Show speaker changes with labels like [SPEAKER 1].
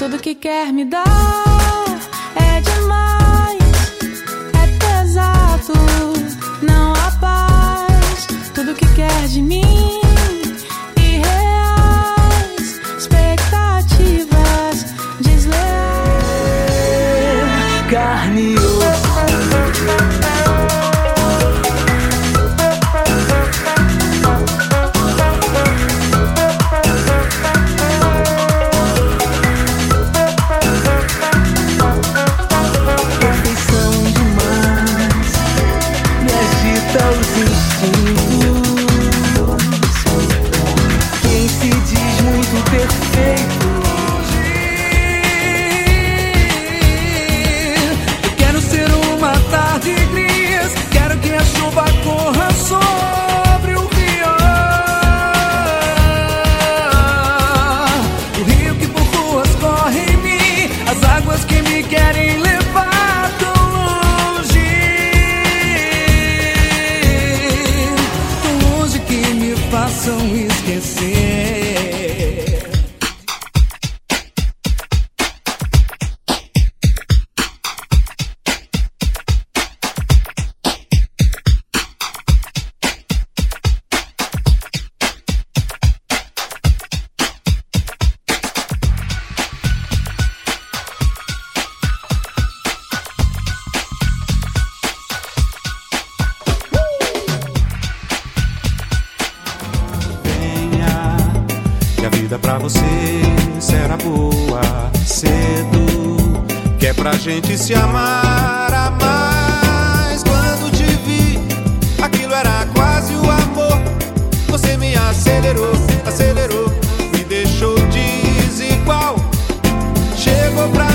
[SPEAKER 1] Tudo que quer me dar é demais, é pesado, não há paz. Tudo que quer de mim, irreais, expectativas desleais.
[SPEAKER 2] Carne e osso. Os instintos. Quem se diz muito perfeito. Eu quero ser uma tarde gris, quero que a chuva corra sobre o rio. O rio que por ruas corre em mim, as águas que me querem levar. Façam esquecer.
[SPEAKER 3] Que a vida pra você será boa cedo, que é pra gente se amar a mais. Quando te vi, aquilo era quase o amor. Você me acelerou, acelerou, me deixou desigual. Chegou pra